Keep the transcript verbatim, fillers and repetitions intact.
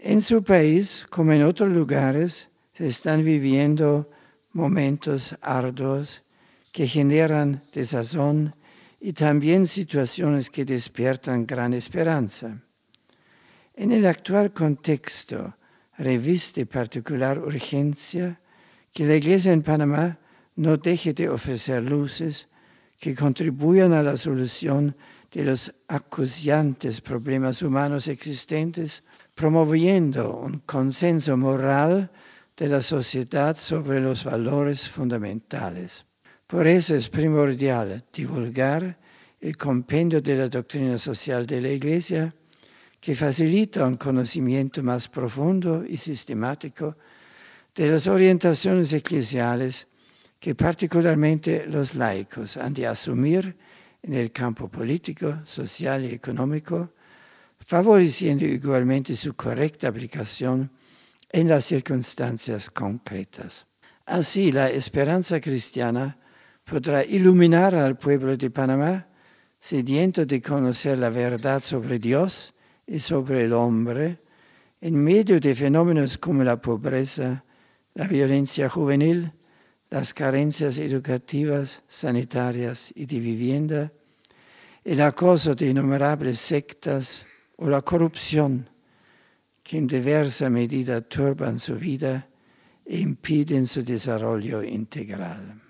En su país, como en otros lugares, se están viviendo momentos arduos que generan desazón y también situaciones que despiertan gran esperanza. En el actual contexto, reviste particular urgencia que la Iglesia en Panamá no deje de ofrecer luces que contribuyan a la solución de los acuciantes problemas humanos existentes, promoviendo un consenso moral de la sociedad sobre los valores fundamentales. Por eso es primordial divulgar el compendio de la doctrina social de la Iglesia, que facilita un conocimiento más profundo y sistemático de las orientaciones eclesiales que particularmente los laicos han de asumir en el campo político, social y económico, favoreciendo igualmente su correcta aplicación en las circunstancias concretas. Así, la esperanza cristiana podrá iluminar al pueblo de Panamá, sediento de conocer la verdad sobre Dios y sobre el hombre, en medio de fenómenos como la pobreza, la violencia juvenil, las carencias educativas, sanitarias y de vivienda, el acoso de innumerables sectas o la corrupción que en diversa medida turban su vida e impiden su desarrollo integral.